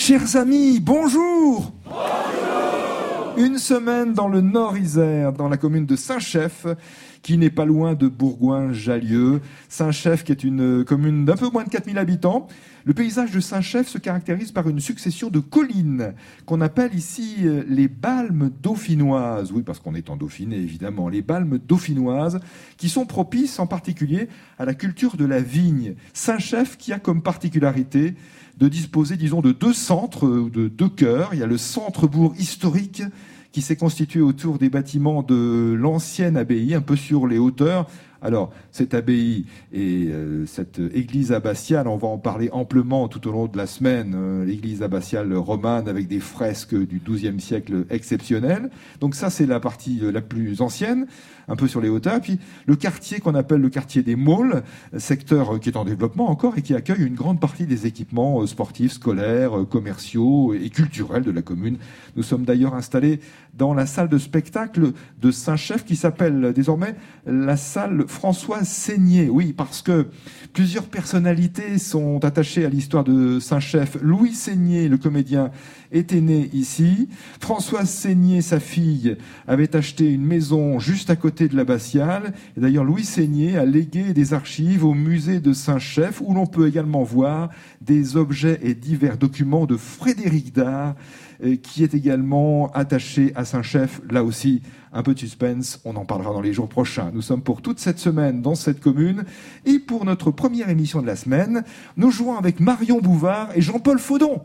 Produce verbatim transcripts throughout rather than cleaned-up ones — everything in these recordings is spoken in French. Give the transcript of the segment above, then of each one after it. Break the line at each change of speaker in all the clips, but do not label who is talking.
Chers amis, bonjour. Bonjour. Une semaine dans le Nord-Isère, dans la commune de Saint-Chef, qui n'est pas loin de Bourgoin-Jallieu. Saint-Chef, qui est une commune d'un peu moins de quatre mille habitants. Le paysage de Saint-Chef se caractérise par une succession de collines qu'on appelle ici les balmes dauphinoises. Oui, parce qu'on est en Dauphiné, évidemment. Les balmes dauphinoises qui sont propices en particulier à la culture de la vigne. Saint-Chef qui a comme particularité de disposer, disons, de deux centres, de deux cœurs. Il y a le centre-bourg historique qui s'est constitué autour des bâtiments de l'ancienne abbaye, un peu sur les hauteurs. Alors, cette abbaye et euh, cette église abbatiale, on va en parler amplement tout au long de la semaine, euh, l'église abbatiale romane avec des fresques du douzième siècle exceptionnelles. Donc ça, c'est la partie euh, la plus ancienne, un peu sur les hauteurs. Puis le quartier qu'on appelle le quartier des Maules, secteur qui est en développement encore et qui accueille une grande partie des équipements euh, sportifs, scolaires, euh, commerciaux et culturels de la commune. Nous sommes d'ailleurs installés dans la salle de spectacle de Saint-Chef qui s'appelle désormais la salle François Seigné. Oui, parce que plusieurs personnalités sont attachées à l'histoire de Saint-Chef. Louis Seigné, le comédien, était né ici. François Seigné, sa fille, avait acheté une maison juste à côté de l'abbatiale. Et d'ailleurs, Louis Seigné a légué des archives au musée de Saint-Chef, où l'on peut également voir des objets et divers documents de Frédéric Dard, qui est également attaché à Saint-Chef. Là aussi, un peu de suspense, on en parlera dans les jours prochains. Nous sommes pour toute cette semaine dans cette commune. Et pour notre première émission de la semaine, nous jouons avec Marion Bouvard et Jean-Paul Faudon.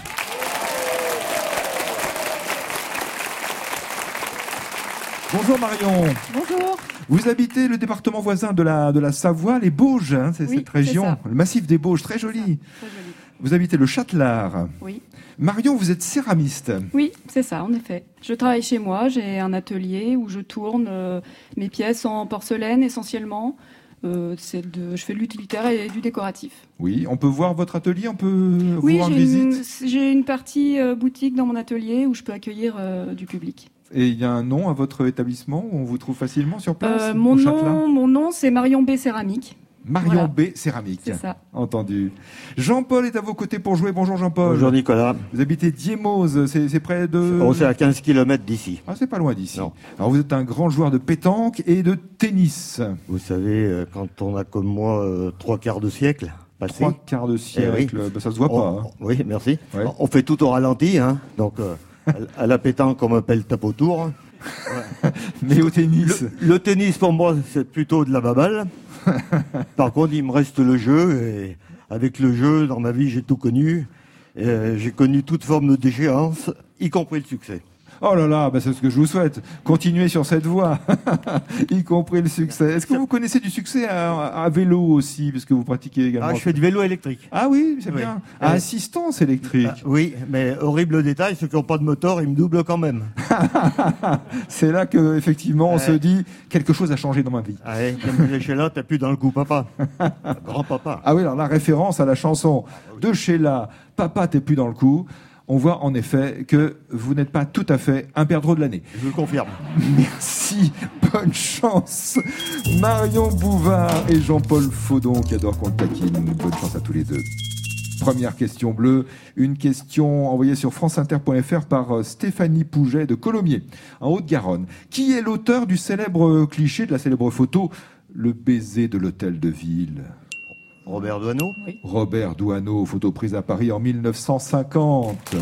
Bonjour Marion.
Bonjour.
Vous habitez le département voisin de la, de la Savoie, les Bauges, hein, c'est
oui,
cette région,
c'est
le massif des Bauges, très joli.
Très joli.
Vous habitez le Châtelard.
Oui.
Marion, vous êtes céramiste.
Oui, c'est ça, en effet. Je travaille chez moi, j'ai un atelier où je tourne euh, mes pièces en porcelaine essentiellement. Euh, c'est de, je fais de l'utilitaire et du décoratif.
Oui, on peut voir votre atelier, on peut vous
oui,
rendre
j'ai
visite.
Une, j'ai une partie euh, boutique dans mon atelier où je peux accueillir euh, du public.
Et il y a un nom à votre établissement où on vous trouve facilement sur place
euh, mon, nom, mon nom, c'est Marion B. Céramique.
Marion
voilà.
B. Céramique.
C'est ça.
Entendu. Jean-Paul est à vos côtés pour jouer. Bonjour Jean-Paul.
Bonjour Nicolas.
Vous habitez Diemose, c'est, c'est près de...
Oh, c'est à quinze kilomètres d'ici.
Ah, c'est pas loin d'ici.
Non.
Alors vous êtes un grand joueur de pétanque et de tennis.
Vous savez, quand on a comme moi euh, trois quarts de siècle passé...
Trois quarts de siècle,
eh oui.
ben, ça se voit
on,
pas. Hein.
Oui, merci.
Ouais.
On fait tout au ralenti, hein. Donc euh, à la pétanque, on m'appelle tape autour.
Ouais. Mais au tennis
le, le tennis, pour moi, c'est plutôt de la baballe. Par contre, il me reste le jeu. Et avec le jeu, dans ma vie, j'ai tout connu. Et, euh, j'ai connu toute forme de déchéance, y compris le succès.
Oh là là, bah c'est ce que je vous souhaite. Continuez sur cette voie, y compris le succès. Est-ce que vous connaissez du succès à, à vélo aussi, parce que vous pratiquez également?
Ah, je fais du vélo électrique.
Ah oui, c'est
oui.
bien. À euh, assistance électrique.
Ah, oui, mais horrible détail, ceux qui n'ont pas de moteur, ils me doublent quand même.
C'est là que effectivement, on
ouais.
se dit quelque chose a changé dans ma vie.
Ah ouais, comme disait Sheila, t'as plus dans le coup, papa. Grand-papa.
Ah oui, alors la référence à la chanson de Sheila, Papa, t'es plus dans le coup. On voit en effet que vous n'êtes pas tout à fait un perdreau de l'année.
Je le confirme.
Merci, bonne chance. Marion Bouvard et Jean-Paul Faudon qui adorent qu'on le taquine. Bonne chance à tous les deux. Première question bleue, une question envoyée sur franceinter point f r par Stéphanie Pouget de Colomiers, en Haute-Garonne. Qui est l'auteur du célèbre cliché, de la célèbre photo « Le baiser de l'hôtel de ville » ?
Robert Doisneau.
Oui.
Robert Doisneau, photo prise à Paris en mille neuf cent cinquante.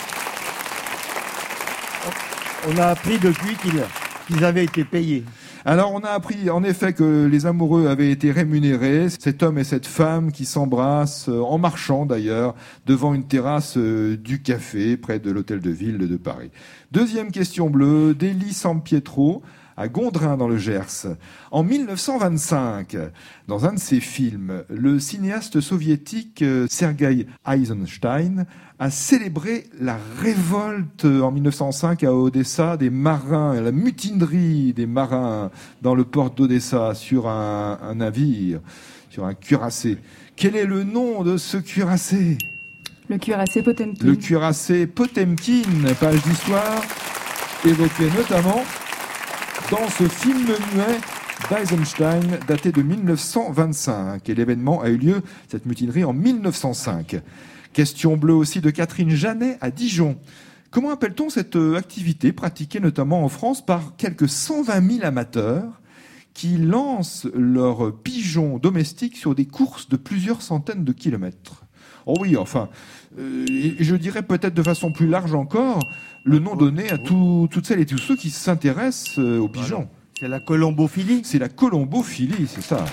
On a appris depuis qu'ils, qu'ils avaient été payés.
Alors on a appris en effet que les amoureux avaient été rémunérés, cet homme et cette femme qui s'embrassent, en marchant d'ailleurs, devant une terrasse du café près de l'hôtel de ville de Paris. Deuxième question bleue, Delhi Sampietro, à Gondrin dans le Gers. En mille neuf cent vingt-cinq, dans un de ses films, le cinéaste soviétique Sergei Eisenstein a célébré la révolte en mille neuf cent cinq à Odessa des marins, la mutinerie des marins dans le port d'Odessa sur un, un navire, sur un cuirassé. Quel est le nom de ce cuirassé ?
Le cuirassé Potemkin.
Le cuirassé Potemkin, page d'histoire, évoqué notamment dans ce film muet d'Eisenstein daté de mille neuf cent vingt-cinq. Et l'événement a eu lieu, cette mutinerie, en mille neuf cent cinq. Question bleue aussi de Catherine Janet à Dijon. Comment appelle-t-on cette activité pratiquée notamment en France par quelques cent vingt mille amateurs qui lancent leurs pigeons domestiques sur des courses de plusieurs centaines de kilomètres? Oh oui, enfin, euh, je dirais peut-être de façon plus large encore, le nom donné à tout, toutes celles et tous ceux qui s'intéressent aux pigeons.
C'est la colombophilie.
C'est la colombophilie, c'est ça.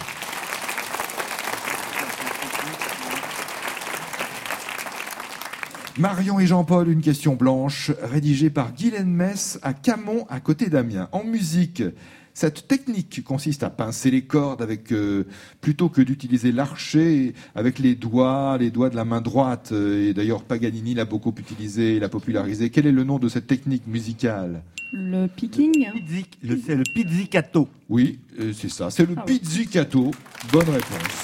Marion et Jean-Paul, une question blanche, rédigée par Guylaine Mess à Camon, à côté d'Amiens. En musique, cette technique consiste à pincer les cordes avec, euh, plutôt que d'utiliser l'archet avec les doigts, les doigts de la main droite. Et d'ailleurs, Paganini l'a beaucoup utilisé et l'a popularisé. Quel est le nom de cette technique musicale?
Le picking.
Le, le, c'est le pizzicato.
Oui, euh, c'est ça. C'est le ah, pizzicato. Oui. Bonne réponse.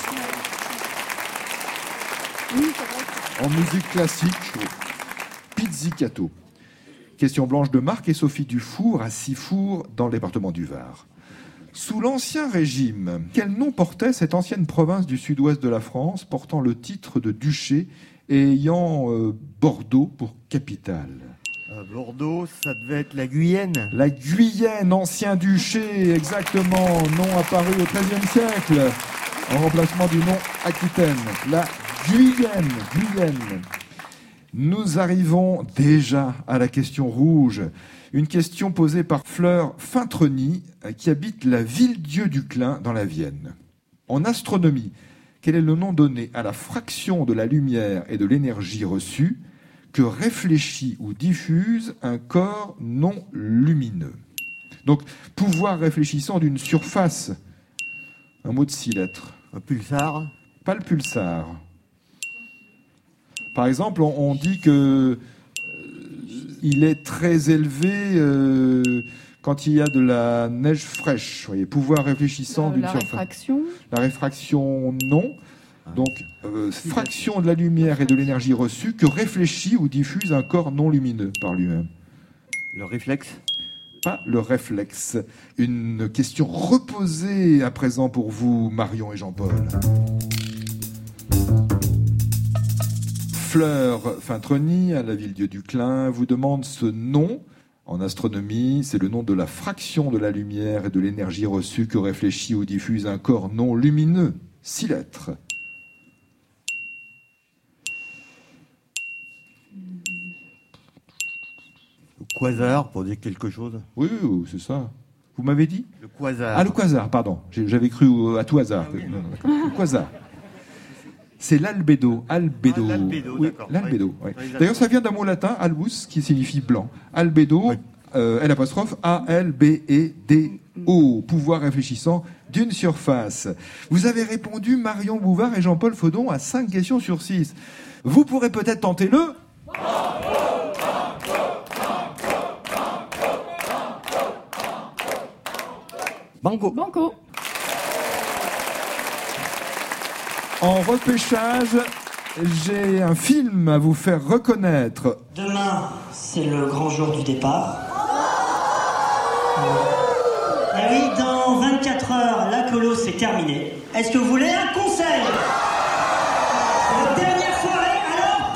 Oui, c'est vrai.
En musique classique, pizzicato. Question blanche de Marc et Sophie Dufour à Sifour, dans le département du Var. Sous l'Ancien Régime, quel nom portait cette ancienne province du sud-ouest de la France, portant le titre de duché et ayant euh, Bordeaux pour capitale?
À Bordeaux, ça devait être la Guyenne.
La Guyenne, ancien duché, exactement, nom apparu au treizième siècle, en remplacement du nom Aquitaine. La Guyenne, Guyenne. Nous arrivons déjà à la question rouge. Une question posée par Fleur Fintreny, qui habite la Ville-Dieu du Clin dans la Vienne. En astronomie, quel est le nom donné à la fraction de la lumière et de l'énergie reçue que réfléchit ou diffuse un corps non lumineux? Donc, pouvoir réfléchissant d'une surface. Un mot de six lettres.
Un pulsar?
Pas le pulsar. Par exemple, on, on dit que euh, il est très élevé euh, quand il y a de la neige fraîche. Vous voyez, pouvoir réfléchissant
euh,
d'une
la
surface.
Réfraction.
La réfraction, non. Donc, euh, fraction de la lumière et de l'énergie reçue que réfléchit ou diffuse un corps non lumineux par lui-même.
Le réflexe?
Pas le réflexe. Une question reposée à présent pour vous, Marion et Jean-Paul. Fleur Fintreny, à la Ville-Dieu du Clin, vous demande ce nom. En astronomie, c'est le nom de la fraction de la lumière et de l'énergie reçue que réfléchit ou diffuse un corps non lumineux. Six lettres.
Le quasar, pour dire quelque chose.
Oui, oui, c'est ça. Vous m'avez dit?
Le quasar.
Ah, le quasar, pardon. J'avais cru à tout hasard.
Ah, oui.
Non, non, le quasar. C'est l'albédo. Albédo.
Ah, l'albédo,
oui,
d'accord.
l'albédo.
Oui.
Oui.
Oui,
D'ailleurs, ça vient d'un mot latin, albus, qui signifie blanc. Albédo, oui. euh, L apostrophe A L B E D O, pouvoir réfléchissant d'une surface. Vous avez répondu, Marion Bouvard et Jean-Paul Faudon, à cinq questions sur six. Vous pourrez peut-être tenter le...
Banco.
Banco.
En repêchage, j'ai un film à vous faire reconnaître.
Demain, c'est le grand jour du départ. Et oui, dans vingt-quatre heures, la colo, c'est terminé. Est-ce que vous voulez un conseil? La dernière soirée, alors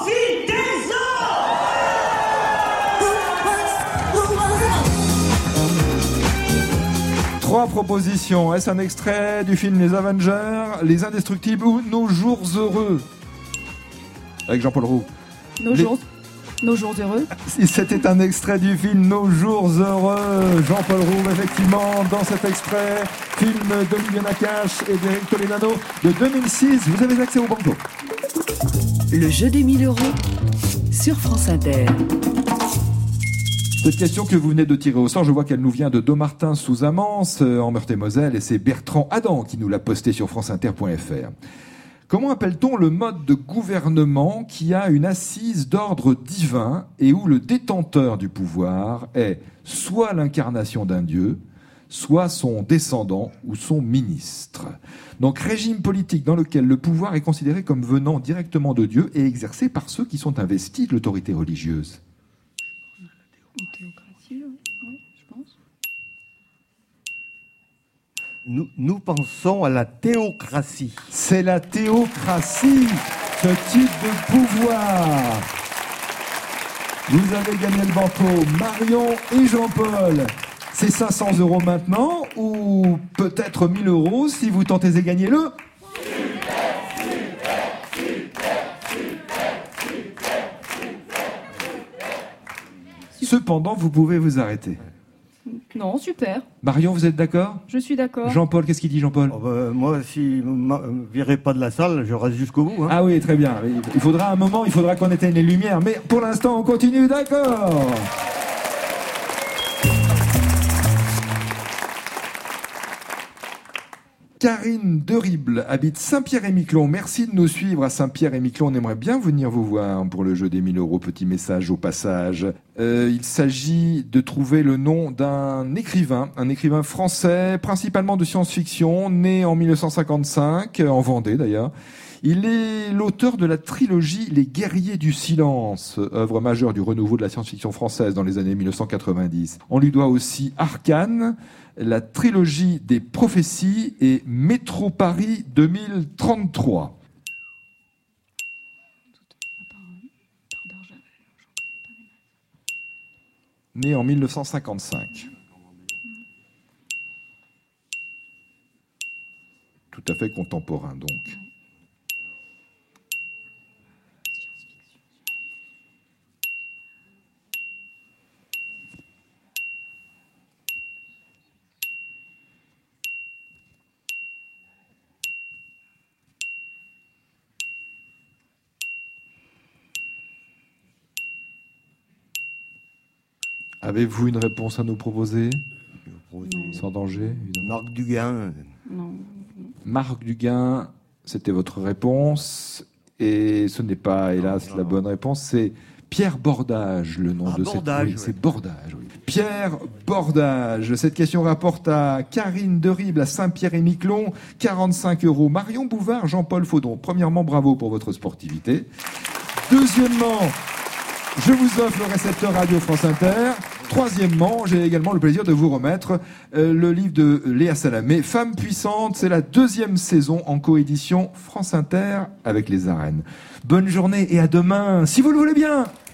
profitez-en!
Trois propositions. Est-ce un extrait du film Les Avengers, Les Indestructibles ou Nos Jours Heureux? Avec Jean-Paul Roux.
Nos,
Les...
jours... Nos Jours Heureux.
Si c'était un extrait du film Nos Jours Heureux, Jean-Paul Roux, effectivement, dans cet extrait, film d'Olivier Nakache et d'Éric Toledano de deux mille six, vous avez accès au banco.
Le jeu des mille euros sur France Inter.
Cette question que vous venez de tirer au sort, je vois qu'elle nous vient de Domartin sous Amance, en Meurthe-et-Moselle, et c'est Bertrand Adam qui nous l'a posté sur franceinter point f r. Comment appelle-t-on le mode de gouvernement qui a une assise d'ordre divin et où le détenteur du pouvoir est soit l'incarnation d'un dieu, soit son descendant ou son ministre? Donc régime politique dans lequel le pouvoir est considéré comme venant directement de Dieu et exercé par ceux qui sont investis de l'autorité religieuse.
Une théocratie, oui, je pense.
Nous, nous pensons à la théocratie.
C'est la théocratie. Ce type de pouvoir. Vous avez gagné le banco, Marion et Jean-Paul. C'est cinq cents euros maintenant, ou peut-être mille euros si vous tentez de gagner le... Cependant, vous pouvez vous arrêter.
Non, super.
Marion, vous êtes d'accord ?
Je suis d'accord.
Jean-Paul, qu'est-ce qu'il dit, Jean-Paul ?
Oh bah, moi, si vous ne virez pas de la salle, je reste jusqu'au bout. Hein.
Ah oui, très bien. Il faudra un moment, il faudra qu'on éteigne les lumières. Mais pour l'instant, on continue, d'accord ? Karine Derible habite Saint-Pierre-et-Miquelon. Merci de nous suivre à Saint-Pierre-et-Miquelon. On aimerait bien venir vous voir pour le jeu des mille euros. Petit message au passage. Euh, il s'agit de trouver le nom d'un écrivain, un écrivain français, principalement de science-fiction, né en mille neuf cent cinquante-cinq, en Vendée d'ailleurs. Il est l'auteur de la trilogie Les Guerriers du Silence, œuvre majeure du renouveau de la science-fiction française dans les années mille neuf cent quatre-vingt-dix. On lui doit aussi Arcane, la trilogie des prophéties et Métro Paris deux mille trente-trois. Né en mille neuf cent cinquante-cinq. Tout à fait contemporain donc. Avez-vous une réponse à nous proposer ? Sans danger, évidemment.
Marc Duguin.
Non.
Marc Duguin, c'était votre réponse. Et ce n'est pas, hélas, non, non, la bonne réponse. C'est Pierre Bordage, le nom
ah,
de
Bordage,
cette... Oui,
ouais.
C'est Bordage, oui. Pierre Bordage. Cette question rapporte à Karine Derible, à Saint-Pierre-et-Miquelon, quarante-cinq euros. Marion Bouvard, Jean-Paul Faudon. Premièrement, bravo pour votre sportivité. Deuxièmement, je vous offre le récepteur Radio France Inter. Troisièmement, j'ai également le plaisir de vous remettre euh, le livre de Léa Salamé, Femmes puissantes. C'est la deuxième saison en coédition France Inter avec les Arènes. Bonne journée et à demain, si vous le voulez bien.